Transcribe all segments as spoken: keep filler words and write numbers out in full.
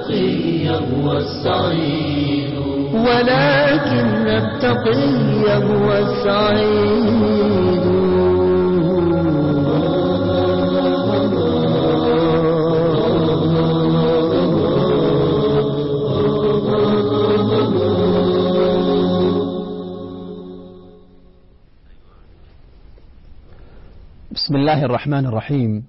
التقي هو السعيد، ولكن التقي هو السعيد. بسم الله الرحمن الرحيم.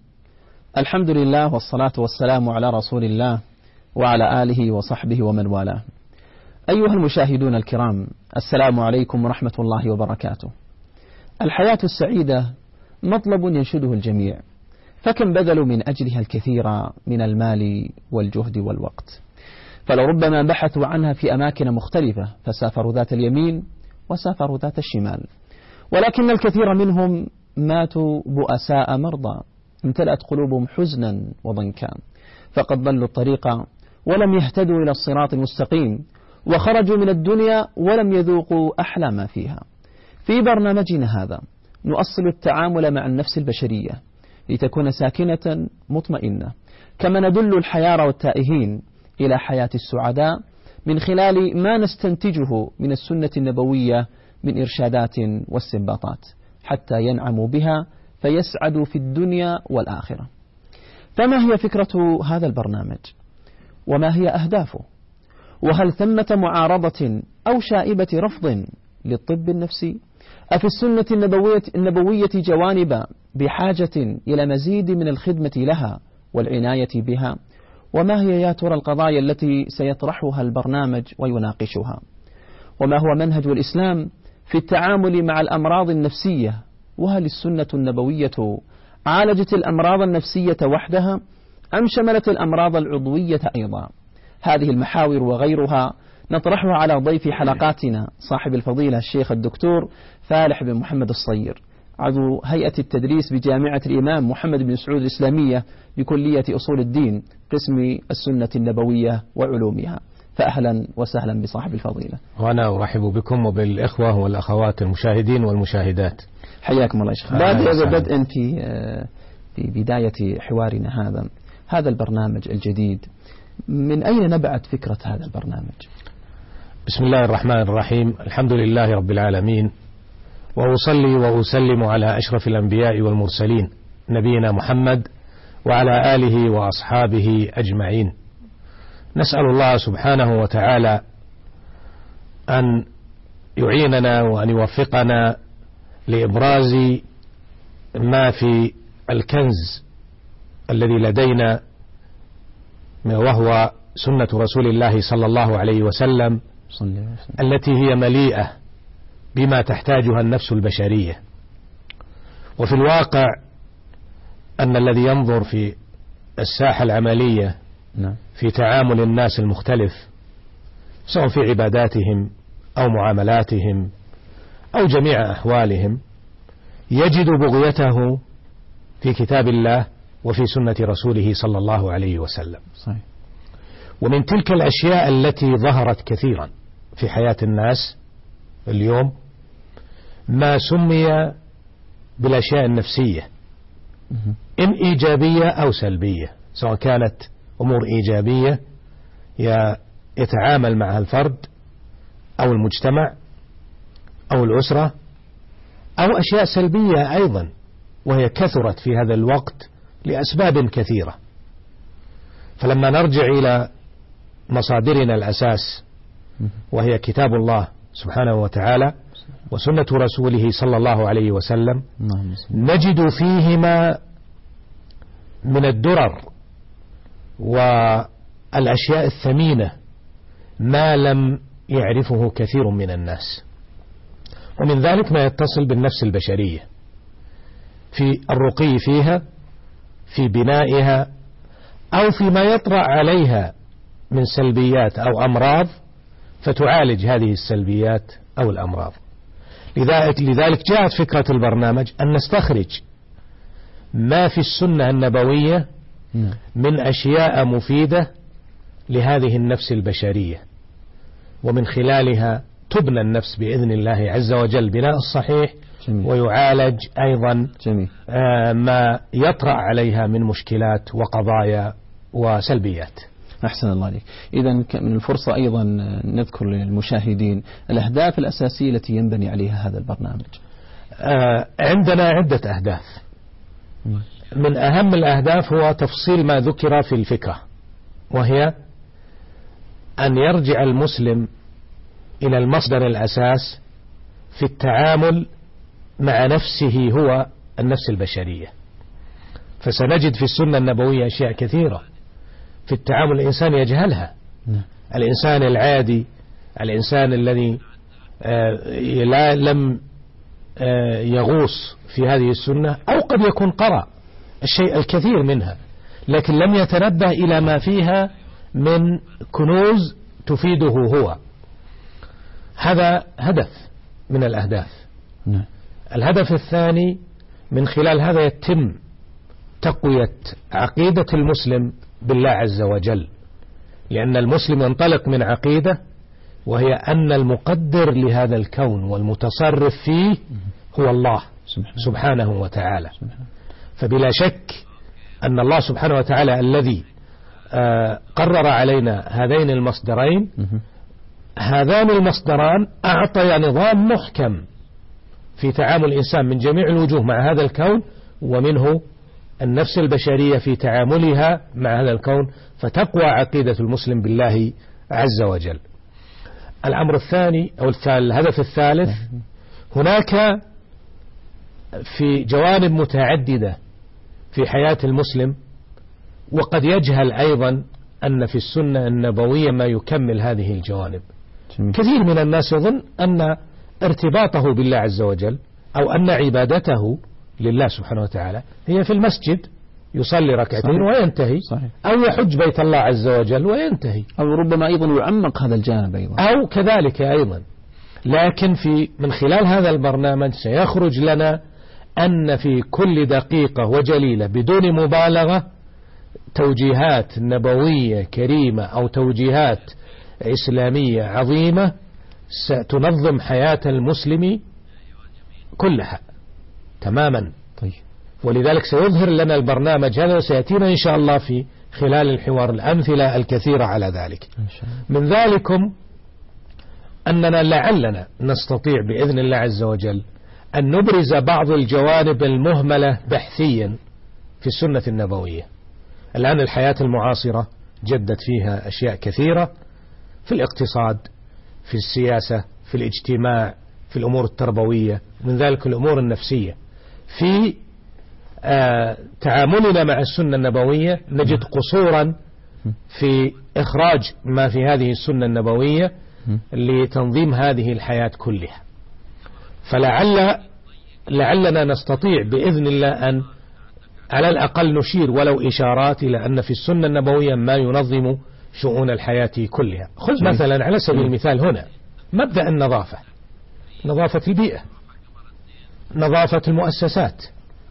الحمد لله والصلاة والسلام على رسول الله وعلى آله وصحبه ومن والاه. أيها المشاهدون الكرام، السلام عليكم ورحمة الله وبركاته. الحياة السعيدة مطلب ينشده الجميع، فكم بذلوا من أجلها الكثير من المال والجهد والوقت، فلربما بحثوا عنها في أماكن مختلفة، فسافروا ذات اليمين وسافروا ذات الشمال، ولكن الكثير منهم ماتوا بؤساء مرضى، امتلأت قلوبهم حزنا وضنكا، فقد ضلوا الطريق ولم يهتدوا إلى الصراط المستقيم، وخرجوا من الدنيا ولم يذوقوا أحلى ما فيها. في برنامجنا هذا نؤصل التعامل مع النفس البشرية لتكون ساكنة مطمئنة، كما ندل الحيار والتائهين إلى حياة السعداء من خلال ما نستنتجه من السنة النبوية من إرشادات واستنباطات، حتى ينعموا بها فيسعدوا في الدنيا والآخرة. فما هي فكرة هذا البرنامج؟ وما هي أهدافه؟ وهل ثمة معارضة أو شائبة رفض للطب النفسي؟ أفي السنة النبوية, النبوية جوانب بحاجة إلى مزيد من الخدمة لها والعناية بها؟ وما هي يا ترى القضايا التي سيطرحها البرنامج ويناقشها؟ وما هو منهج الإسلام في التعامل مع الأمراض النفسية؟ وهل السنة النبوية عالجت الأمراض النفسية وحدها أم شملت الأمراض العضوية أيضا؟ هذه المحاور وغيرها نطرحها على ضيف حلقاتنا صاحب الفضيلة الشيخ الدكتور فالح بن محمد الصير، عضو هيئة التدريس بجامعة الإمام محمد بن سعود الإسلامية بكلية أصول الدين قسم السنة النبوية وعلومها. فأهلا وسهلا بصاحب الفضيلة. وأنا أرحب بكم وبالإخوة والأخوات المشاهدين والمشاهدات. حياكم الله يا شيخ. بعد بدء في في بداية حوارنا هذا هذا البرنامج الجديد، من أين نبعت فكرة هذا البرنامج؟ بسم الله الرحمن الرحيم. الحمد لله رب العالمين، وأصلي وأسلم على أشرف الأنبياء والمرسلين نبينا محمد وعلى آله وأصحابه أجمعين. نسأل الله سبحانه وتعالى أن يعيننا وأن يوفقنا لإبراز ما في الكنز الذي لدينا، وهو سنة رسول الله صلى الله عليه وسلم التي هي مليئة بما تحتاجها النفس البشرية. وفي الواقع أن الذي ينظر في الساحة العملية في تعامل الناس المختلف، سواء في عباداتهم أو معاملاتهم أو جميع أحوالهم، يجد بغيته في كتاب الله وفي سنة رسوله صلى الله عليه وسلم. صحيح. ومن تلك الأشياء التي ظهرت كثيرا في حياة الناس اليوم ما سمي بالأشياء النفسية، إن إيجابية أو سلبية، سواء كانت أمور إيجابية يتعامل معها الفرد أو المجتمع أو الأسرة، أو أشياء سلبية أيضا، وهي كثرت في هذا الوقت لأسباب كثيرة. فلما نرجع إلى مصادرنا الأساس وهي كتاب الله سبحانه وتعالى وسنة رسوله صلى الله عليه وسلم، نجد فيهما من الدرر والأشياء الثمينة ما لم يعرفه كثير من الناس، ومن ذلك ما يتصل بالنفس البشرية في الرقي فيها، في بنائها، أو فيما يطرأ عليها من سلبيات أو أمراض فتعالج هذه السلبيات أو الأمراض. لذلك, لذلك جاءت فكرة البرنامج أن نستخرج ما في السنة النبوية من أشياء مفيدة لهذه النفس البشرية، ومن خلالها تبنى النفس بإذن الله عز وجل بناء الصحيح. جميل. ويعالج أيضا جميل. آه ما يطرأ عليها من مشكلات وقضايا وسلبيات. أحسن الله عليك. إذا من الفرصة أيضا نذكر للمشاهدين الأهداف الأساسية التي ينبني عليها هذا البرنامج. آه عندنا عدة أهداف. من أهم الأهداف هو تفصيل ما ذكر في الفكرة، وهي أن يرجع المسلم إلى المصدر الأساس في التعامل مع نفسه هو النفس البشرية. فسنجد في السنة النبوية أشياء كثيرة في التعامل الإنسان يجهلها. الإنسان العادي، الإنسان الذي لا لم يغوص في هذه السنة أو قد يكون قرأ الشيء الكثير منها لكن لم يتنبه إلى ما فيها من كنوز تفيده هو. هذا هدف من الأهداف. الهدف الثاني، من خلال هذا يتم تقوية عقيدة المسلم بالله عز وجل، لأن المسلم ينطلق من عقيدة وهي أن المقدر لهذا الكون والمتصرف فيه هو الله سبحانه وتعالى. فبلا شك أن الله سبحانه وتعالى الذي قرر علينا هذين المصدرين، هذان المصدران أعطى نظام محكم في تعامل الإنسان من جميع الوجوه مع هذا الكون، ومنه النفس البشرية في تعاملها مع هذا الكون، فتقوى عقيدة المسلم بالله عز وجل. الأمر الثاني أو الهدف الثالث، هناك في جوانب متعددة في حياة المسلم، وقد يجهل أيضا أن في السنة النبوية ما يكمل هذه الجوانب. كثير من الناس يظن أن ارتباطه بالله عز وجل أو أن عبادته لله سبحانه وتعالى هي في المسجد يصلي ركعتين وينتهي، صحيح. أو يحج بيت الله عز وجل وينتهي، أو ربما أيضا يعمق هذا الجانب أيضا، أو كذلك أيضا. لكن في من خلال هذا البرنامج سيخرج لنا أن في كل دقيقة وجليلة بدون مبالغة توجيهات نبوية كريمة أو توجيهات إسلامية عظيمة ستنظم حياة المسلم كلها تماما. طيب. ولذلك سيظهر لنا البرنامج هذا، وسيأتينا إن شاء الله في خلال الحوار الأمثلة الكثيرة على ذلك. من ذلكم أننا لعلنا نستطيع بإذن الله عز وجل أن نبرز بعض الجوانب المهملة بحثيا في السنة النبوية. الآن الحياة المعاصرة جدت فيها أشياء كثيرة في الاقتصاد، في السياسة، في الاجتماع، في الأمور التربوية، من ذلك الأمور النفسية. في آه تعاملنا مع السنة النبوية نجد قصورا في إخراج ما في هذه السنة النبوية لتنظيم هذه الحياة كلها. فلعل لعلنا نستطيع بإذن الله أن على الأقل نشير ولو إشارات إلى أن في السنة النبوية ما ينظم شؤون الحياة كلها. خذ مثلا على سبيل المثال هنا مبدأ النظافة، نظافة البيئة، نظافة المؤسسات،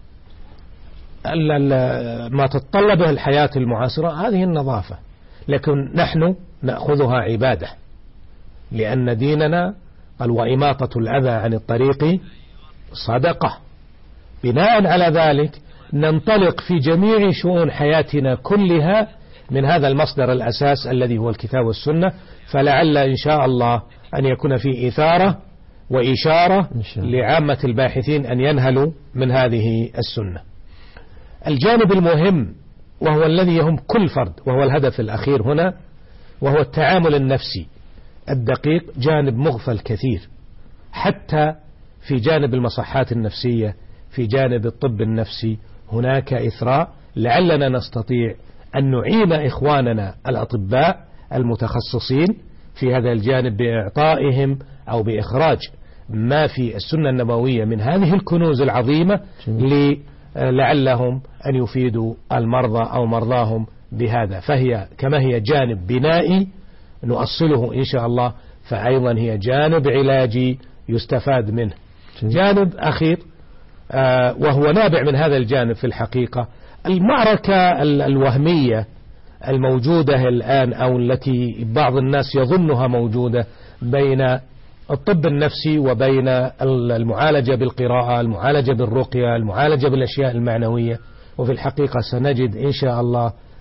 ما تتطلبه الحياة المعاصرة هذه النظافة، لكن نحن نأخذها عبادة، لأن ديننا قال وإماطة الأذى عن الطريق صدقة. بناء على ذلك ننطلق في جميع شؤون حياتنا كلها من هذا المصدر الأساس الذي هو الكتاب والسنة. فلعل إن شاء الله أن يكون في إثارة وإشارة لعامة الباحثين أن ينهلوا من هذه السنة. الجانب المهم وهو الذي يهم كل فرد وهو الهدف الأخير هنا، وهو التعامل النفسي الدقيق، جانب مغفل كثير حتى في جانب المصحات النفسية، في جانب الطب النفسي هناك إثراء. لعلنا نستطيع أن نعين إخواننا الأطباء المتخصصين في هذا الجانب بإعطائهم أو بإخراج ما في السنة النبوية من هذه الكنوز العظيمة لعلهم أن يفيدوا المرضى أو مرضاهم بهذا. فهي كما هي جانب بنائي نؤصله إن شاء الله، فأيضا هي جانب علاجي يستفاد منه. جانب أخير آه وهو نابع من هذا الجانب في الحقيقة، المعركة الوهمية الموجودة الآن أو التي بعض الناس يظنها موجودة بين الطب النفسي وبين المعالجة بالقراءة، المعالجة بالرقية، المعالجة بالأشياء المعنوية. وفي الحقيقة سنجد إن شاء الله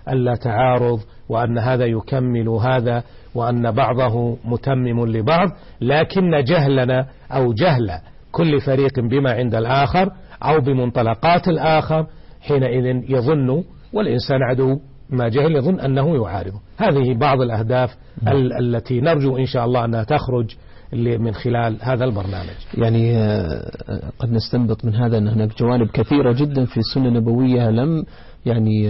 ألا تعارض، وأن هذا يكمل هذا، وأن بعضه متمم لبعض، لكن جهلنا أو جهل كل فريق بما عند الآخر أو بمنطلقات الآخر حينئذ يظن، والإنسان عدو ما جهل، يظن أنه يعارضه. هذه بعض الأهداف ال- التي نرجو إن شاء الله أنها تخرج من خلال هذا البرنامج. يعني قد نستنبط من هذا أن هناك جوانب كثيرة جدا في السنة النبوية لم يعني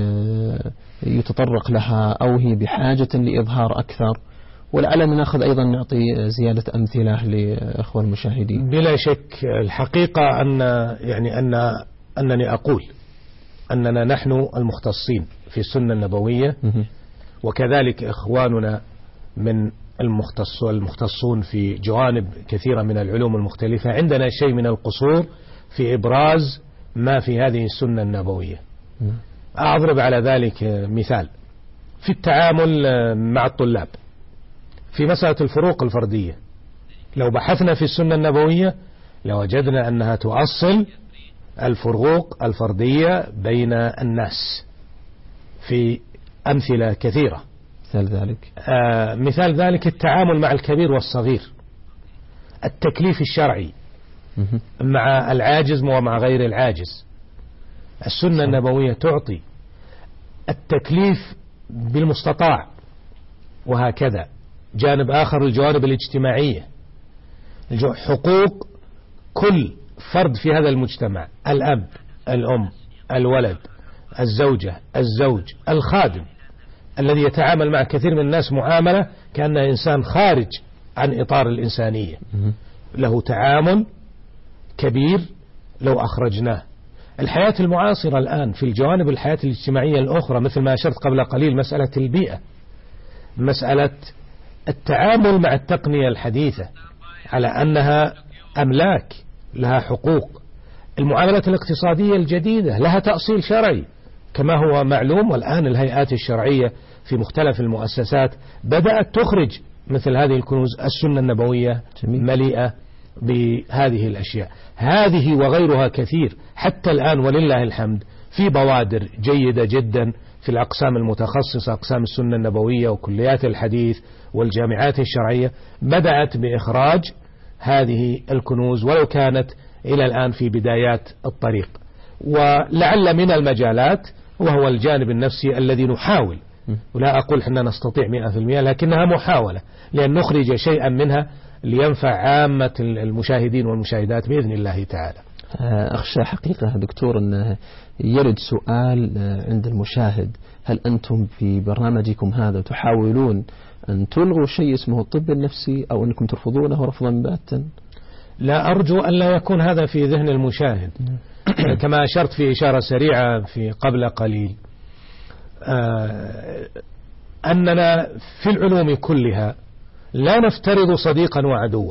يتطرق لها أو هي بحاجة لإظهار أكثر، ولعلنا نأخذ أيضا نعطي زيادة أمثلة لأخوة المشاهدين. بلا شك الحقيقة أن يعني أن أنني أقول أننا نحن المختصين في السنة النبوية، وكذلك إخواننا من المختص المختصون في جوانب كثيرة من العلوم المختلفة عندنا شيء من القصور في إبراز ما في هذه السنة النبوية. أضرب على ذلك مثال في التعامل مع الطلاب في مسألة الفروق الفردية. لو بحثنا في السنة النبوية لوجدنا أنها تؤصل الفروق الفردية بين الناس في أمثلة كثيرة. مثال ذلك آه مثال ذلك التعامل مع الكبير والصغير، التكليف الشرعي مع العاجز ومع غير العاجز. السنة النبوية تعطي التكليف بالمستطاع، وهكذا جانب آخر الجوانب الاجتماعية، حقوق كل فرد في هذا المجتمع، الأب، الأم، الولد، الزوجة، الزوج، الخادم الذي يتعامل مع كثير من الناس معاملة كأنه إنسان خارج عن إطار الإنسانية، له تعامل كبير لو أخرجناه. الحياة المعاصرة الآن في الجوانب الحياة الاجتماعية الأخرى مثل ما أشرت قبل قليل، مسألة البيئة، مسألة التعامل مع التقنية الحديثة على أنها أملاك لها حقوق، المعاملات الاقتصادية الجديدة لها تأصيل شرعي كما هو معلوم، والآن الهيئات الشرعية في مختلف المؤسسات بدأت تخرج مثل هذه الكنوز. السنة النبوية مليئة بهذه الأشياء، هذه وغيرها كثير حتى الآن ولله الحمد في بوادر جيدة جدا في الأقسام المتخصصة، أقسام السنة النبوية وكليات الحديث والجامعات الشرعية بدأت بإخراج هذه الكنوز، ولو كانت إلى الآن في بدايات الطريق. ولعل من المجالات وهو الجانب النفسي الذي نحاول، ولا أقول حنا نستطيع مئة في المئة، لكنها محاولة لأن نخرج شيئا منها لينفع عامة المشاهدين والمشاهدات بإذن الله تعالى. أخشى حقيقة دكتور أن يرد سؤال عند المشاهد: هل أنتم في برنامجكم هذا تحاولون أن تلغوا شيء اسمه الطب النفسي أو أنكم ترفضونه رفضا باتا؟ لا، أرجو أن لا يكون هذا في ذهن المشاهد. كما أشرت في إشارة سريعة في قبل قليل أننا في العلوم كلها لا نفترض صديقا وعدوا،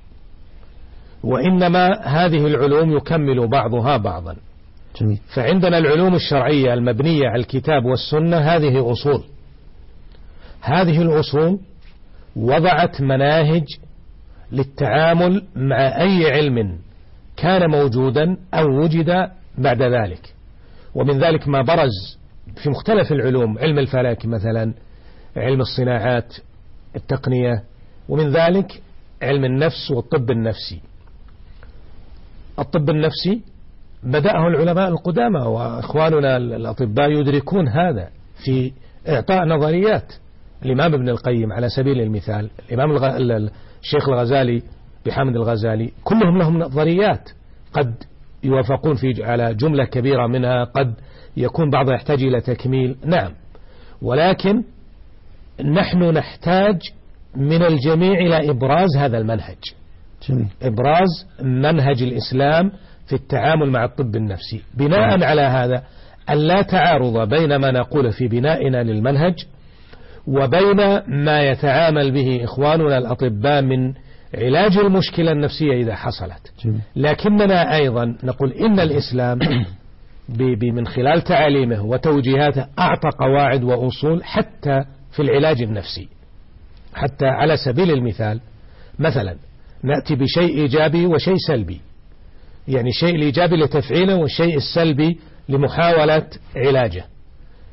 وإنما هذه العلوم يكمل بعضها بعضا. جميل. فعندنا العلوم الشرعية المبنية على الكتاب والسنة هذه أصول، هذه الأصول وضعت مناهج للتعامل مع أي علم كان موجودا أو وجد بعد ذلك، ومن ذلك ما برز في مختلف العلوم، علم الفلك مثلا، علم الصناعات، التقنية، ومن ذلك علم النفس والطب النفسي. الطب النفسي بدأه العلماء القدامى، وإخواننا الأطباء يدركون هذا في إعطاء نظريات. الإمام ابن القيم على سبيل المثال، الإمام الغ... الشيخ الغزالي بحمد الغزالي، كلهم لهم نظريات قد يوافقون في على جملة كبيرة منها، قد يكون بعضها يحتاج إلى تكميل، نعم، ولكن نحن نحتاج من الجميع إلى إبراز هذا المنهج. جميل. إبراز منهج الإسلام في التعامل مع الطب النفسي، بناء على هذا أن لا تعارض بين ما نقول في بنائنا للمنهج وبين ما يتعامل به إخواننا الأطباء من علاج المشكلة النفسية إذا حصلت. جميل. لكننا أيضا نقول إن الإسلام من خلال تعاليمه وتوجيهاته أعطى قواعد وأصول حتى في العلاج النفسي. حتى على سبيل المثال مثلا نأتي بشيء إيجابي وشيء سلبي، يعني شيء الإيجابي لتفعيله والشيء السلبي لمحاولة علاجه.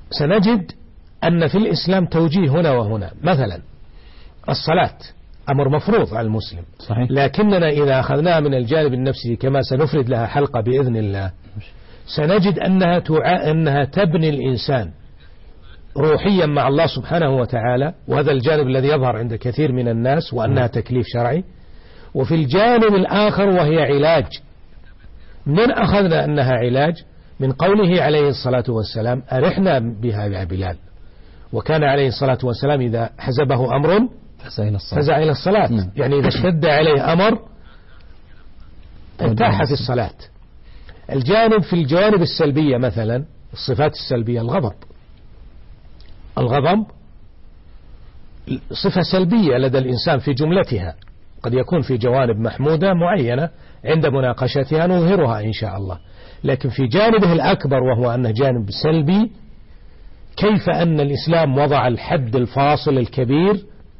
سنجد أن في الإسلام توجيه هنا وهنا. مثلا الصلاة أمر مفروض على المسلم، صحيح. لكننا إذا أخذناها من الجانب النفسي كما سنفرد لها حلقة بإذن الله، سنجد أنها, تع... أنها تبني الإنسان روحيا مع الله سبحانه وتعالى، وهذا الجانب الذي يظهر عند كثير من الناس، وأنها تكليف شرعي. وفي الجانب الآخر وهي علاج. من أخذنا أنها علاج؟ من قوله عليه الصلاة والسلام: أرحنا بها يا بلال. وكان عليه الصلاة والسلام إذا حزبه أمر فزع إلى الصلاة. نعم. يعني إذا اشتد عليه أمر ارتاح في الصلاة. الجانب في الجوانب السلبية مثلا الصفات السلبية، الغضب. الغضب صفة سلبية لدى الإنسان في جملتها، قد يكون في جوانب محمودة معينة عند مناقشتها نظهرها إن شاء الله، لكن في جانبه الأكبر وهو أنه جانب سلبي، كيف أن الإسلام وضع الحد الفاصل الكبير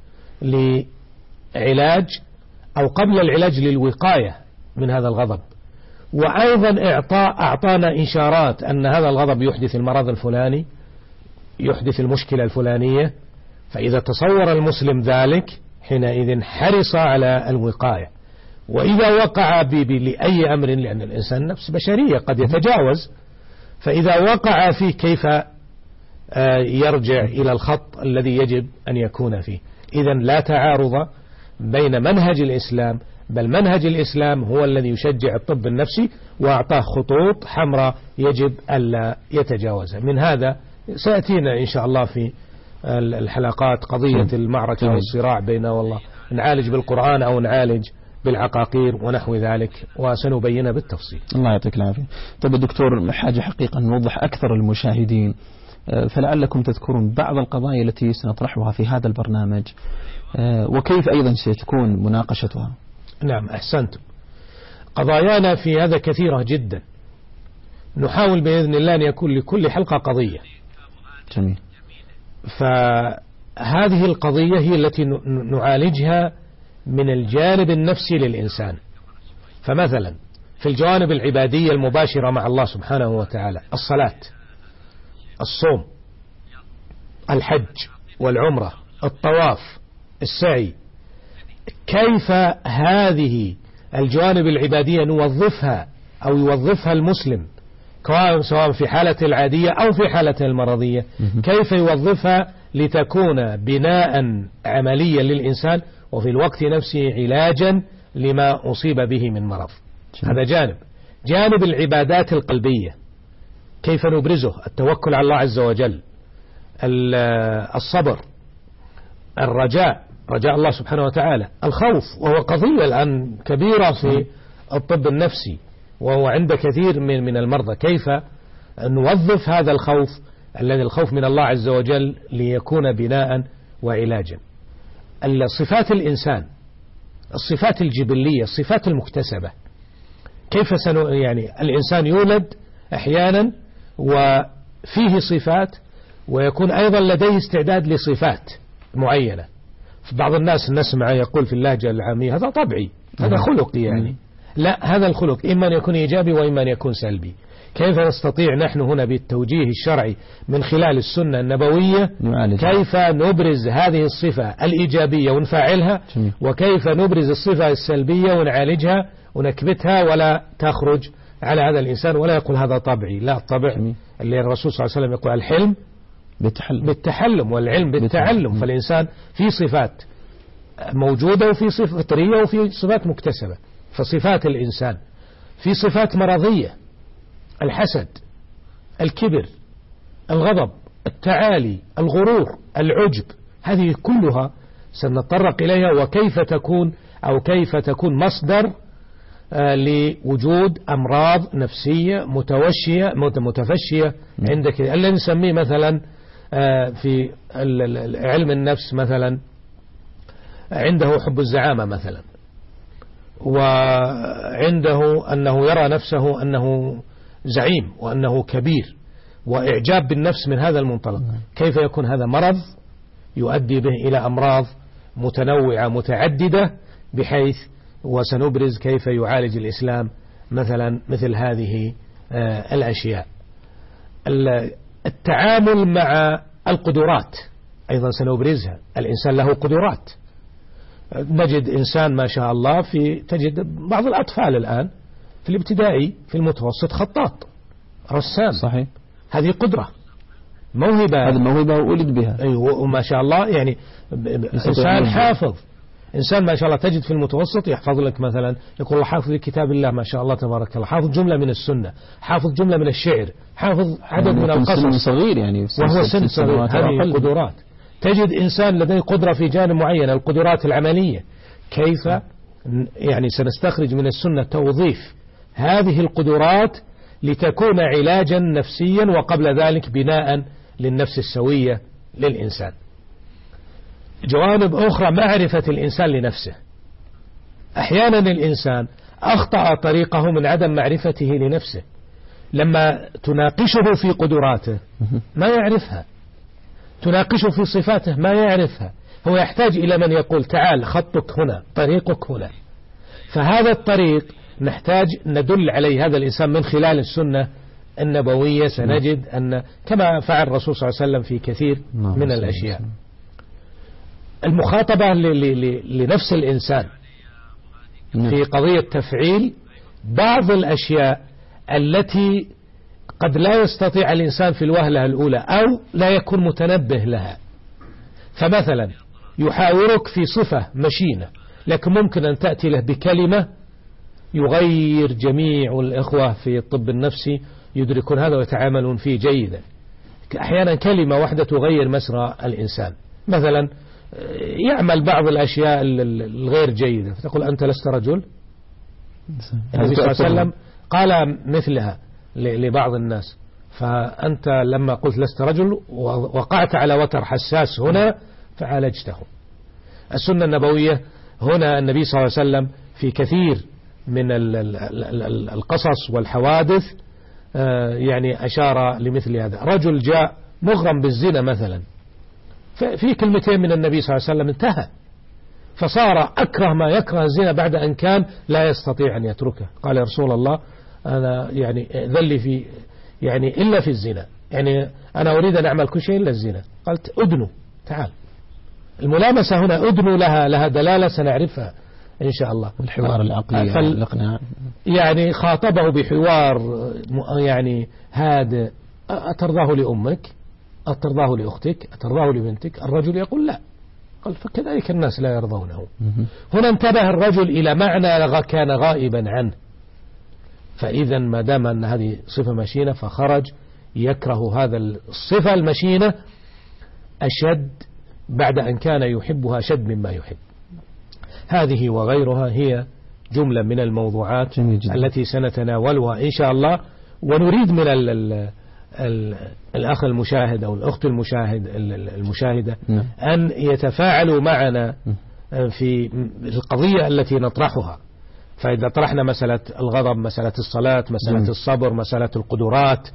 لعلاج أو قبل العلاج للوقاية من هذا الغضب. وأيضا إعطاء أعطانا إشارات أن هذا الغضب يحدث المرض الفلاني، يحدث المشكلة الفلانية. فإذا تصور المسلم ذلك حينئذ حرص على الوقاية. وإذا وقع لأي أمر، لأن الإنسان نفس بشرية قد يتجاوز، فإذا وقع فيه كيف يرجع إلى الخط الذي يجب أن يكون فيه. إذن لا تعارض بين منهج الإسلام، بل منهج الإسلام هو الذي يشجع الطب النفسي وأعطاه خطوط حمراء يجب ألا يتجاوزها. من هذا سيأتينا إن شاء الله في الحلقات قضية المعركة والصراع بين والله نعالج بالقرآن أو نعالج بالعقاقير ونحو ذلك، وسنبينها بالتفصيل. الله يعطيك العافية. طيب الدكتور، حاجة حقيقة نوضح أكثر المشاهدين، فلعلكم تذكرون بعض القضايا التي سنطرحها في هذا البرنامج، وكيف أيضا ستكون مناقشتها. نعم، أحسنتم. قضايانا في هذا كثيرة جدا، نحاول بإذن الله أن يكون لكل حلقة قضية. جميل. فهذه القضية هي التي نعالجها من الجانب النفسي للإنسان. فمثلا في الجوانب العبادية المباشرة مع الله سبحانه وتعالى، الصلاة، الصوم، الحج والعمرة، الطواف، السعي، كيف هذه الجوانب العبادية نوظفها أو يوظفها المسلم سواء في حالة العادية أو في حالة المرضية، كيف يوظفها لتكون بناء عمليا للإنسان وفي الوقت نفسه علاجا لما أصيب به من مرض. هذا جانب. جانب العبادات القلبية، كيف نبرزه؟ التوكل على الله عز وجل، الصبر، الرجاء، رجاء الله سبحانه وتعالى، الخوف، وهو قضية الآن كبيرة في الطب النفسي وهو عند كثير من من المرضى. كيف نوظف هذا الخوف الذي الخوف من الله عز وجل ليكون بناء وعلاجا. صفات الإنسان، الصفات الجبلية، الصفات المكتسبة، كيف سنو يعني الإنسان يولد أحيانا وفيه صفات ويكون أيضا لديه استعداد لصفات معينة. بعض الناس نسمع يقول في اللهجة العامية هذا طبيعي، هذا خلقي يعني. لا، هذا الخلق إما أن يكون إيجابي وإما أن يكون سلبي. كيف نستطيع نحن هنا بالتوجيه الشرعي من خلال السنة النبوية كيف نبرز هذه الصفة الإيجابية ونفعلها، وكيف نبرز الصفة السلبية ونعالجها ونكبتها ولا تخرج على هذا الإنسان ولا يقول هذا طبيعي. لا، الطبع اللي الرسول صلى الله عليه وسلم يقول الحلم بالتحلم, بالتحلم والعلم بالتعلم. فالإنسان في صفات موجودة وفي صفات فطرية وفي صفات مكتسبة. فصفات الإنسان في صفات مرضية، الحسد، الكبر، الغضب، التعالي، الغرور، العجب، هذه كلها سنتطرق إليها وكيف تكون أو كيف تكون مصدر آه لوجود أمراض نفسية متوشية متفشية عندك، اللي نسميه مثلا آه في علم النفس مثلا عنده حب الزعامة مثلا، وعنده أنه يرى نفسه أنه زعيم وأنه كبير وإعجاب بالنفس من هذا المنطلق. كيف يكون هذا مرض يؤدي به إلى أمراض متنوعة متعددة، بحيث وسنبرز كيف يعالج الإسلام مثلا مثل هذه الأشياء. التعامل مع القدرات أيضا سنبرزها. الإنسان له قدرات. نجد إنسان ما شاء الله في تجد بعض الأطفال الآن في الابتدائي في المتوسط خطاط رسام. صحيح. هذه قدرة موهبة. هذه موهبة ولد بها. أيوة وما شاء الله يعني إنسان حافظ. إنسان ما شاء الله تجد في المتوسط يحفظ لك مثلا يقول الله حافظ لكتاب الله ما شاء الله تبارك الله، حافظ جملة من السنة، حافظ جملة من الشعر، حافظ عدد من القصص صغير يعني وهو سن صغير. هذه قدرات. تجد إنسان لديه قدرة في جانب معين القدرات العملية، كيف يعني سنستخرج من السنة توظيف هذه القدرات لتكون علاجا نفسيا وقبل ذلك بناء للنفس السوية للإنسان. جوانب أخرى معرفة الإنسان لنفسه. أحيانا الإنسان أخطأ طريقه من عدم معرفته لنفسه، لما تناقشه في قدراته ما يعرفها، تناقشه في صفاته ما يعرفها، هو يحتاج إلى من يقول تعال خطك هنا، طريقك هنا. فهذا الطريق نحتاج ندل عليه هذا الإنسان من خلال السنة النبوية. سنجد أن كما فعل الرسول صلى الله عليه وسلم في كثير من الأشياء. المخاطبة لنفس الإنسان في قضية تفعيل بعض الأشياء التي قد لا يستطيع الإنسان في الوهلة الأولى أو لا يكون متنبه لها. فمثلا يحاورك في صفة مشينة، لكن ممكن أن تأتي له بكلمة يغير جميع الإخوة في الطب النفسي يدركون هذا ويتعاملون فيه جيدا. أحيانا كلمة واحدة تغير مسرى الإنسان. مثلا يعمل بعض الأشياء الغير جيدة فتقول أنت لست رجل. النبي صلى الله عليه وسلم قال مثلها لبعض الناس، فأنت لما قلت لست رجل وقعت على وتر حساس هنا فعالجته. السنة النبوية هنا النبي صلى الله عليه وسلم في كثير من القصص والحوادث يعني أشار لمثل هذا. رجل جاء مغرم بالزنا مثلا، في كلمتين من النبي صلى الله عليه وسلم انتهى، فصار أكره ما يكره الزنا بعد أن كان لا يستطيع أن يتركه. قال يا رسول الله أنا يعني ذلي في يعني إلا في الزنا، يعني أنا أريد أن أعمل كل شيء إلا الزنا. قالت أدنو تعال. الملامسة هنا أدنو لها لها دلالة سنعرفها إن شاء الله. الحوار العقلي فال يعني خاطبه بحوار يعني هذا أترضاه لأمك، أترضاه لأختك، أترضاه لبنتك؟ الرجل يقول لا. قال فكذلك الناس لا يرضونه. هنا انتبه الرجل إلى معنى كان غائبا عنه. فإذا ما دام أن هذه صفة مشينة فخرج يكره هذا الصفة المشينة أشد بعد أن كان يحبها أشد مما يحب. هذه وغيرها هي جملة من الموضوعات التي سنتناولها إن شاء الله. ونريد من ال ال ال الأخ المشاهد أو الأخت المشاهد المشاهدة أن يتفاعلوا معنا في القضية التي نطرحها. فإذا طرحنا مسألة الغضب، مسألة الصلاة، مسألة الصبر، مسألة القدرات،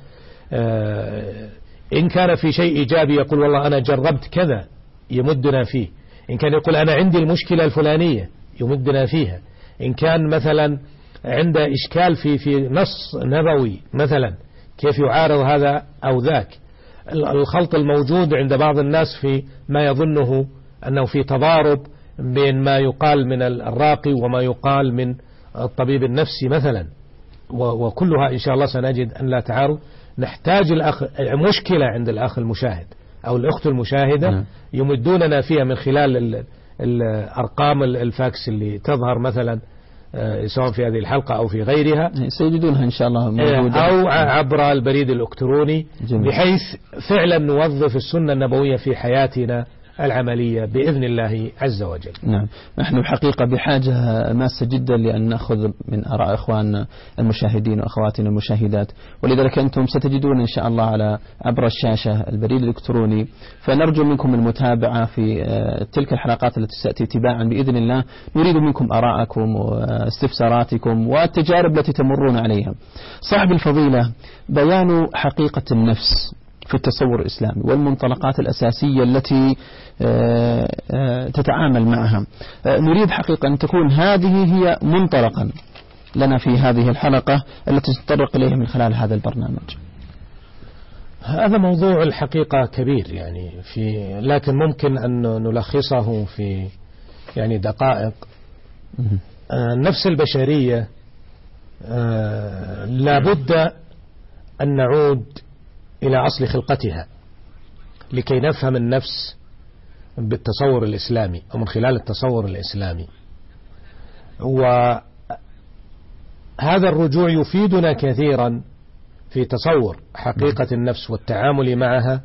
إن كان في شيء إيجابي يقول والله أنا جربت كذا يمدنا فيه، إن كان يقول أنا عندي المشكلة الفلانية يمدنا فيها، إن كان مثلا عند إشكال في في نص نبوي مثلا كيف يعارض هذا أو ذاك. الخلط الموجود عند بعض الناس في ما يظنه أنه في تضارب بين ما يقال من الراقي وما يقال من الطبيب النفسي مثلا، وكلها إن شاء الله سنجد أن لا تعارض. نحتاج الأخ مشكلة عند الأخ المشاهد أو الأخت المشاهدة يمدوننا فيها من خلال الأرقام الفاكس اللي تظهر مثلا سواء في هذه الحلقة أو في غيرها، سيجدونها إن شاء الله موجودة، أو عبر البريد الإلكتروني، بحيث فعلا نوظف السنة النبوية في حياتنا العملية بإذن الله عز وجل. نعم، نحن الحقيقة بحاجة ماسة جدا لأن نأخذ من آراء إخواننا المشاهدين وأخواتنا المشاهدات، ولذلك أنتم ستجدون إن شاء الله على عبر الشاشة البريد الإلكتروني، فنرجو منكم المتابعة في تلك الحلقات التي ستأتي تباعا بإذن الله. نريد منكم آراءكم واستفساراتكم والتجارب التي تمرون عليها. صاحب الفضيلة، بيان حقيقة النفس في التصور الإسلامي والمنطلقات الأساسية التي تتعامل معها، نريد حقيقة أن تكون هذه هي منطلقا لنا في هذه الحلقة التي نتطرق إليها من خلال هذا البرنامج. هذا موضوع الحقيقة كبير يعني في لكن ممكن أن نلخصه في يعني دقائق. النفس البشرية لابد أن نعود إلى أصل خلقتها لكي نفهم النفس بالتصور الإسلامي أو من خلال التصور الإسلامي. وهذا الرجوع يفيدنا كثيرا في تصور حقيقة النفس والتعامل معها،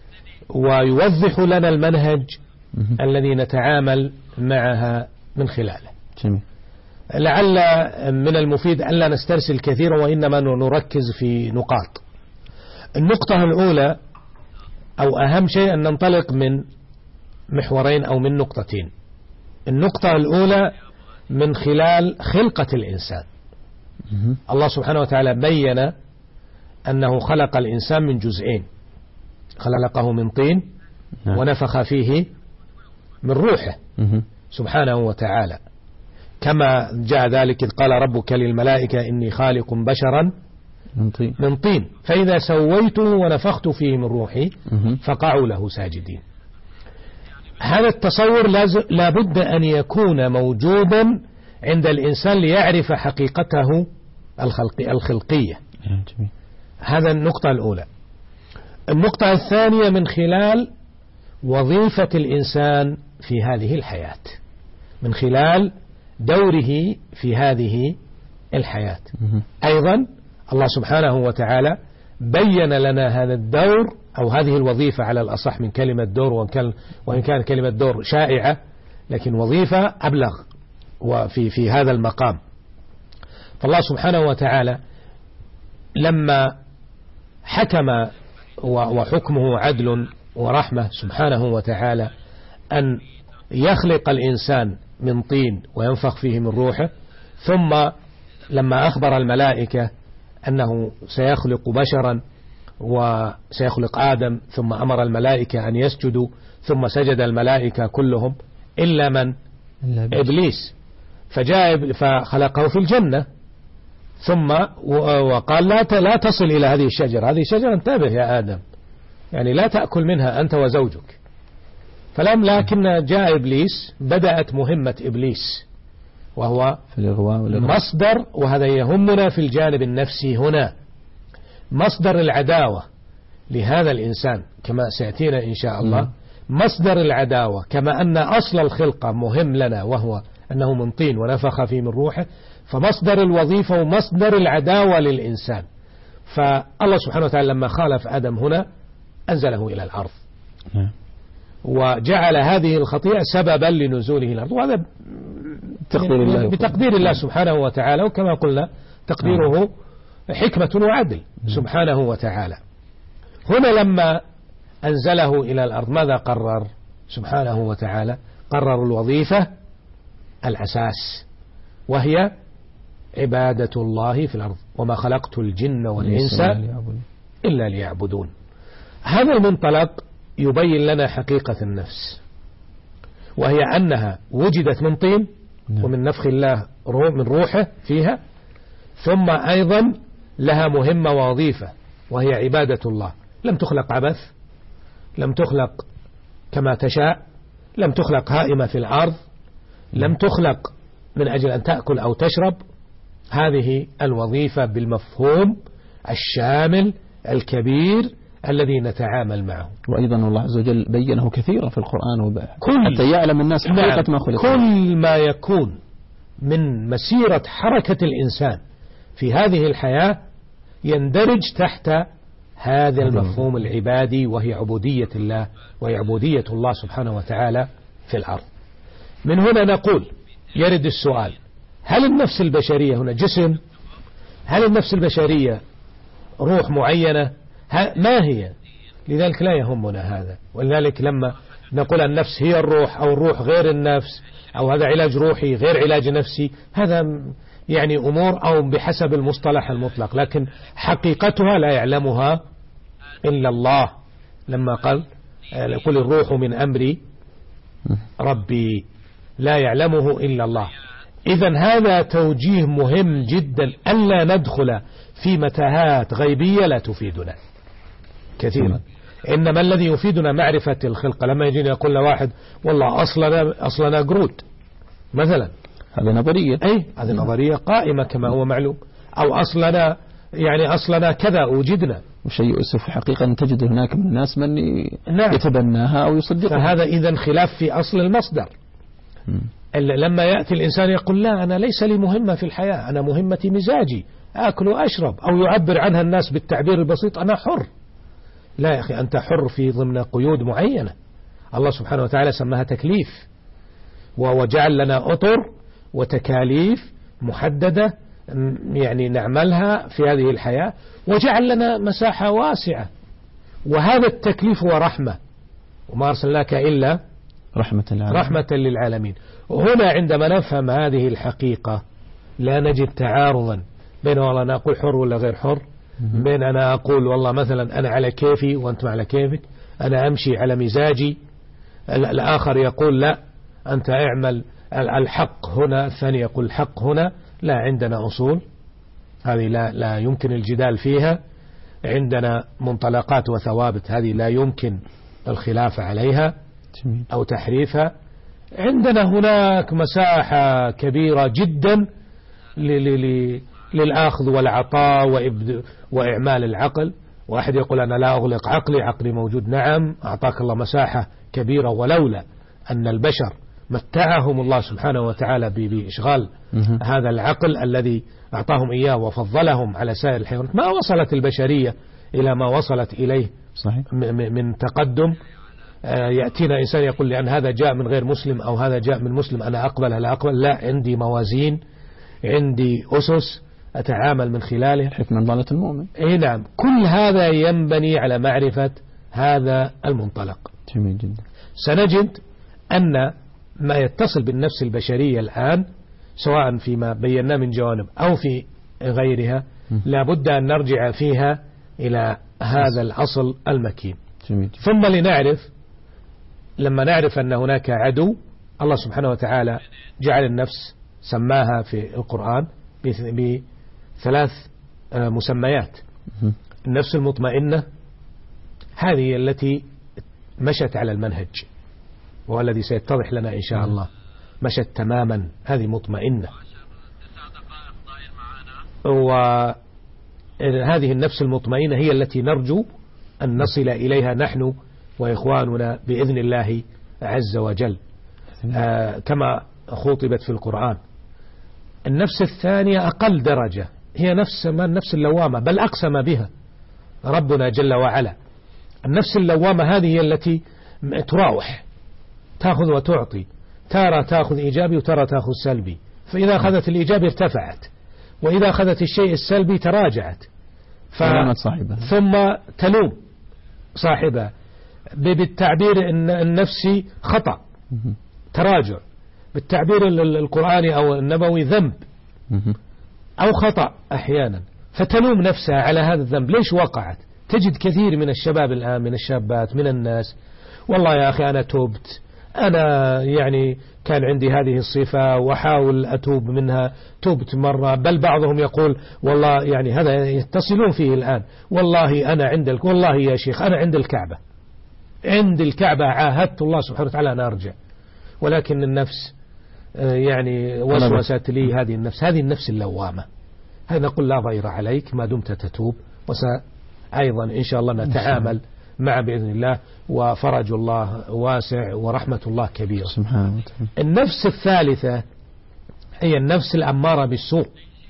ويوضح لنا المنهج الذي نتعامل معها من خلاله. جميل. لعل من المفيد أن لا نسترسل كثيرا وإنما نركز في نقاط. النقطة الأولى أو أهم شيء أن ننطلق من محورين أو من نقطتين. النقطة الأولى من خلال خلقة الإنسان. الله سبحانه وتعالى بين أنه خلق الإنسان من جزئين، خلقه من طين ونفخ فيه من روحه سبحانه وتعالى، كما جاء ذلك إذ قال ربك للملائكة إني خالق بشرا من طين, من طين فإذا سويته ونفخت فيه من روحي فقعوا له ساجدين. هذا التصور لابد أن يكون موجودا عند الإنسان ليعرف حقيقته الخلقية. هذا النقطة الأولى. النقطة الثانية من خلال وظيفة الإنسان في هذه الحياة، من خلال دوره في هذه الحياة. أيضا الله سبحانه وتعالى بين لنا هذا الدور أو هذه الوظيفة على الأصح من كلمة دور، وإن كان كلمة دور شائعة لكن وظيفة أبلغ وفي في هذا المقام. فالله سبحانه وتعالى لما حكم وحكمه عدل ورحمة سبحانه وتعالى أن يخلق الإنسان من طين وينفخ فيه من روحه، ثم لما أخبر الملائكة أنه سيخلق بشرا وسيخلق آدم، ثم أمر الملائكة أن يسجدوا ثم سجد الملائكة كلهم إلا من إبليس، فجاء فخلقه في الجنة ثم وقال لا لا تصل إلى هذه الشجرة، هذه الشجرة انتبه يا آدم، يعني لا تأكل منها أنت وزوجك. فلم لكن جاء إبليس، بدأت مهمة إبليس وهو مصدر، وهذا يهمنا في الجانب النفسي هنا، مصدر العداوة لهذا الإنسان كما سيأتينا إن شاء الله. مصدر العداوة كما أن أصل الخلقة مهم لنا وهو أنه من طين ونفخ فيه من روحه، فمصدر الوظيفة ومصدر العداوة للإنسان. فالله سبحانه وتعالى لما خالف آدم هنا أنزله إلى الأرض وجعل هذه الخطيئة سببا لنزوله إلى الأرض، وهذا تقدير الله بتقدير الله سبحانه وتعالى، وكما قلنا تقديره حكمة وعدل سبحانه وتعالى. هنا لما أنزله إلى الأرض ماذا قرر سبحانه وتعالى؟ قرر الوظيفة الأساس وهي عبادة الله في الأرض، وما خلقت الجن والإنس إلا ليعبدون. هذا المنطلق يبين لنا حقيقة النفس، وهي أنها وجدت من طين ومن نفخ الله من روحه فيها، ثم أيضا لها مهمة ووظيفة وهي عبادة الله. لم تخلق عبث، لم تخلق كما تشاء، لم تخلق هائمة في الأرض، لم تخلق من أجل أن تأكل أو تشرب. هذه الوظيفة بالمفهوم الشامل الكبير الذي نتعامل معه. وأيضا الله عز وجل بينه كثيرا في القرآن حتى يعلم الناس حقيقة ما خلق. كل ما يكون من مسيرة حركة الإنسان في هذه الحياة يندرج تحت هذا المفهوم العبادي، وهي عبودية الله وهي عبودية الله سبحانه وتعالى في الأرض. من هنا نقول يرد السؤال: هل النفس البشرية هنا جسم؟ هل النفس البشرية روح معينة؟ ما هي؟ لذلك لا يهمنا هذا. ولذلك لما نقول النفس هي الروح أو الروح غير النفس أو هذا علاج روحي غير علاج نفسي، هذا يعني أمور أو بحسب المصطلح المطلق، لكن حقيقتها لا يعلمها إلا الله. لما قال قل الروح من أمر ربي لا يعلمه إلا الله. إذن هذا توجيه مهم جدا، ألا ندخل في متاهات غيبية لا تفيدنا. كثيرا. إنما الذي يفيدنا معرفة الخلقة، لما يجينا يقول واحد والله أصلنا أصلنا قرود مثلا، هذه نظرية، أي هذه نظرية قائمة كما هو معلوم. أو أصلنا يعني أصلنا كذا وجدنا. وشيء يؤسف في الحقيقة أن تجد هناك من الناس من نعم. يتبناها أو يصدقها. فهذا إذن خلاف في أصل المصدر. م. لما يأتي الإنسان يقول لا أنا ليس لي مهمة في الحياة، أنا مهمتي مزاجي أكل وأشرب، أو يعبر عنها الناس بالتعبير البسيط أنا حر. لا يا أخي، أنت حر في ضمن قيود معينة. الله سبحانه وتعالى سماها تكليف، وجعل لنا أطر وتكاليف محددة يعني نعملها في هذه الحياة، وجعل لنا مساحة واسعة. وهذا التكليف هو رحمة، وما أرسلناك إلا رحمة للعالمين. رحمة للعالمين. وهنا عندما نفهم هذه الحقيقة لا نجد تعارضا بين والله أنا أقول حر ولا غير حر، بين أنا أقول والله مثلا أنا على كيفي وأنت على كيفك، أنا أمشي على مزاجي، الآخر يقول لا أنت اعمل الحق هنا، الثاني يقول الحق هنا. لا، عندنا أصول هذه لا, لا يمكن الجدال فيها، عندنا منطلقات وثوابت هذه لا يمكن الخلاف عليها أو تحريفها. عندنا هناك مساحة كبيرة جدا للأخذ والعطاء وإعمال العقل. واحد يقول أنا لا أغلق عقلي، عقلي موجود. نعم، أعطاك الله مساحة كبيرة، ولولا أن البشر متعهم الله سبحانه وتعالى بإشغال هذا العقل الذي أعطاهم إياه وفضلهم على سائر الحيوانات ما وصلت البشرية إلى ما وصلت إليه. صحيح. من تقدم. يأتينا إنسان يقول لأن هذا جاء من غير مسلم أو هذا جاء من مسلم أنا أقبل هلا أقبل. لا، عندي موازين، عندي أسس أتعامل من خلاله. حكمة ضالة المؤمن. إيه نعم، كل هذا ينبني على معرفة هذا المنطلق. جميل جدا. سنجد أن ما يتصل بالنفس البشرية الآن سواء فيما بينا من جوانب أو في غيرها لابد أن نرجع فيها إلى هذا الأصل المكين. جميل. ثم لنعرف، لما نعرف أن هناك عدو، الله سبحانه وتعالى جعل النفس سماها في القرآن بثلاث مسميات. النفس المطمئنة هذه التي مشت على المنهج، والذي سيتضح لنا إن شاء الله، مشت تماما، هذه مطمئنة. وهذه النفس المطمئنة هي التي نرجو أن نصل إليها نحن وإخواننا بإذن الله عز وجل، آه كما خطبت في القرآن. النفس الثانية أقل درجة هي نفس ما النفس اللوامة، بل أقسم بها ربنا جل وعلا. النفس اللوامة هذه هي التي تراوح، تأخذ وتعطي، تارة تأخذ إيجابي وتارة تأخذ سلبي، فإذا أخذت الإيجابي ارتفعت، وإذا أخذت الشيء السلبي تراجعت، ف... ثم تلوم صاحبها بالتعبير النفسي خطأ تراجع، بالتعبير القرآني أو النبوي ذنب أو خطأ أحيانا، فتلوم نفسها على هذا الذنب ليش وقعت. تجد كثير من الشباب الآن، من الشابات، من الناس، والله يا أخي أنا توبت، أنا يعني كان عندي هذه الصفة وحاول أتوب منها، توبت مرة، بل بعضهم يقول والله يعني هذا يتصلون فيه الآن، والله أنا عند الك... والله يا شيخ أنا عند الكعبة، عند الكعبة عاهدت الله سبحانه وتعالى أن أرجع، ولكن النفس يعني وسوست لي هذه النفس، هذه النفس اللوامة. هذا نقول لا ضير عليك ما دمت تتوب، وسأيضا إن شاء الله نتعامل مع بإذن الله، وفرج الله واسع ورحمة الله كبيرة سبحانه. النفس الثالثة هي النفس الأمارة بالسوء.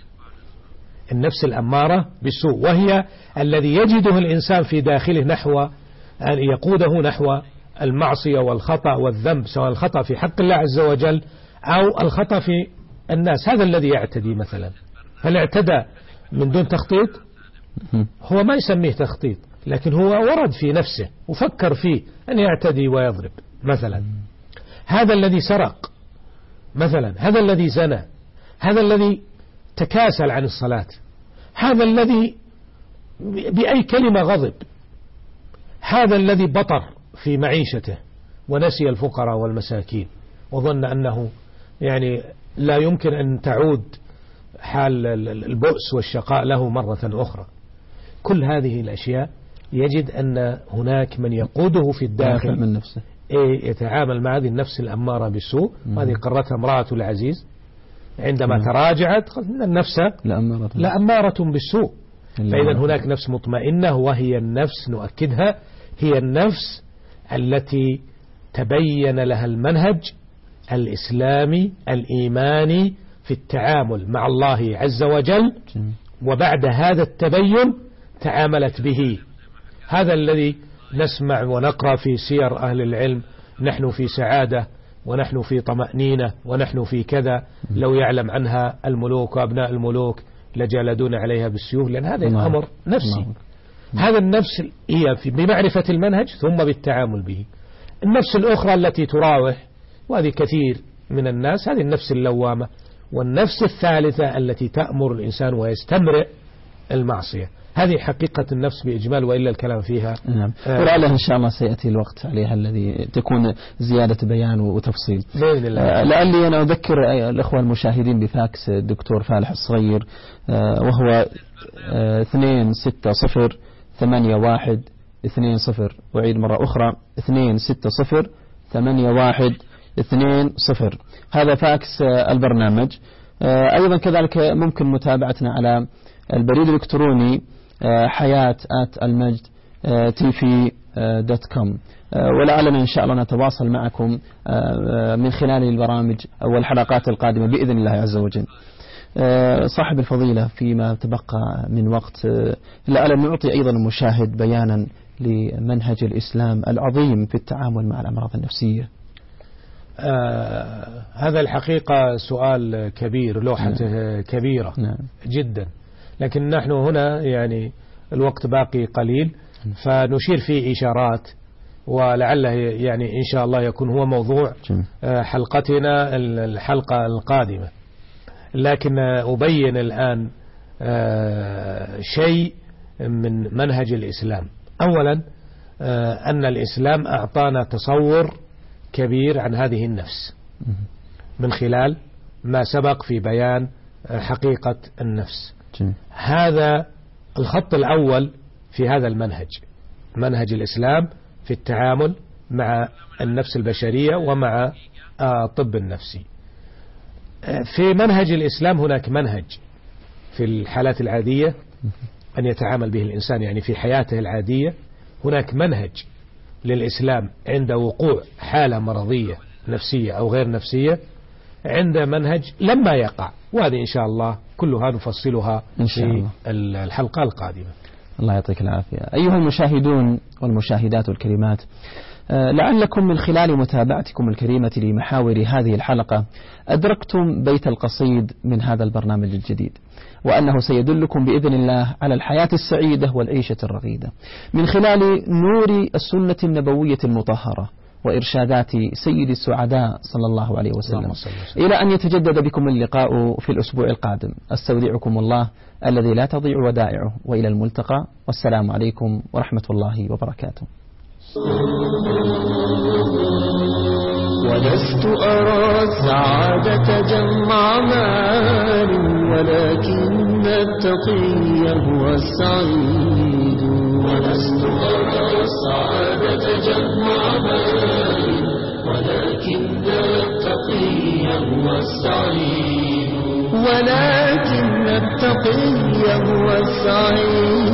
النفس الأمارة بالسوء وهي الذي يجده الإنسان في داخله نحو أن يقوده نحو المعصية والخطأ والذنب، سواء الخطأ في حق الله عز وجل أو الخطأ في الناس. هذا الذي يعتدي مثلا، هل اعتدى من دون تخطيط؟ هو ما يسميه تخطيط، لكن هو ورد في نفسه وفكر فيه أن يعتدي ويضرب مثلا. هذا الذي سرق مثلا، هذا الذي زنى، هذا الذي تكاسل عن الصلاة، هذا الذي بأي كلمة غضب، هذا الذي بطر في معيشته ونسي الفقراء والمساكين وظن أنه يعني لا يمكن أن تعود حال البؤس والشقاء له مرة أخرى. كل هذه الأشياء يجد أن هناك من يقوده في الداخل من نفسه يتعامل مع هذه النفس الأمارة بالسوء. وهذه قررتها امرأة العزيز عندما مم. تراجعت إن النفس لأمارة, لأمارة بالسوء. فإذا هناك نفس مطمئنة، وهي النفس نؤكدها هي النفس التي تبين لها المنهج الإسلامي الإيماني في التعامل مع الله عز وجل، وبعد هذا التبين تعاملت به. هذا الذي نسمع ونقرأ في سير أهل العلم: نحن في سعادة، ونحن في طمأنينة، ونحن في كذا، لو يعلم عنها الملوك وأبناء الملوك لجالدون عليها بالسيوف، لأن هذا أمر نفسي. هذا النفس هي بمعرفة المنهج ثم بالتعامل به. النفس الأخرى التي تراوح، وهذه كثير من الناس، هذه النفس اللوامة. والنفس الثالثة التي تأمر الإنسان ويستمرئ المعصية. هذه حقيقة النفس بإجمال، وإلا الكلام فيها نعم. آه ولعله إن شاء الله سيأتي الوقت عليها الذي تكون زيادة بيان وتفصيل بإذن الله. آه لعلي أنا أذكر الأخوة المشاهدين بفاكس الدكتور فالح الصغير، آه وهو آه اثنين ستة صفر ثمانية واحد اثنين صفر. وعيد مرة أخرى اثنين ستة صفر ثمانية واحد اثنين صفر. هذا فاكس آه البرنامج. آه أيضا كذلك ممكن متابعتنا على البريد الإلكتروني حياة آت المجد تي في دوت كوم. ولعلنا إن شاء الله نتواصل معكم من خلال البرامج أو الحلقات القادمة بإذن الله عز وجل. صاحب الفضيلة، فيما تبقى من وقت لعلنا نعطي أيضا المشاهد بيانا لمنهج الإسلام العظيم في التعامل مع الأمراض النفسية. آه هذا الحقيقة سؤال كبير، لوحته نعم. كبيرة نعم. جدا، لكن نحن هنا يعني الوقت باقي قليل، فنشير فيه إشارات، ولعله يعني إن شاء الله يكون هو موضوع حلقتنا الحلقة القادمة. لكن أبين الآن شيء من منهج الإسلام. أولا أن الإسلام أعطانا تصور كبير عن هذه النفس من خلال ما سبق في بيان حقيقة النفس. هذا الخط الأول في هذا المنهج، منهج الإسلام في التعامل مع النفس البشرية ومع الطب النفسي. في منهج الإسلام هناك منهج في الحالات العادية أن يتعامل به الإنسان، يعني في حياته العادية هناك منهج للإسلام عند وقوع حالة مرضية نفسية أو غير نفسية، عند منهج لما يقع. وهذه إن شاء الله كلها نفصلها إن شاء الله في الحلقة القادمة. الله يعطيك العافية. أيها المشاهدون والمشاهدات الكريمات، لعلكم من خلال متابعتكم الكريمة لمحاور هذه الحلقة أدركتم بيت القصيد من هذا البرنامج الجديد، وأنه سيدلكم بإذن الله على الحياة السعيدة والعيشة الرغيدة من خلال نور السنة النبوية المطهرة وإرشادات سيد السعداء صلى الله عليه وسلم، إلى أن يتجدد بكم اللقاء في الأسبوع القادم. أستودعكم الله الذي لا تضيع ودائعه، وإلى الملتقى، والسلام عليكم ورحمة الله وبركاته. ولست أرى السعادة جمع مال، ولكن التقي هو السعيد. ولست أرى السعادة جمع مال، ولكن التقي هو السعيد. ولكن التقي هو السعيد.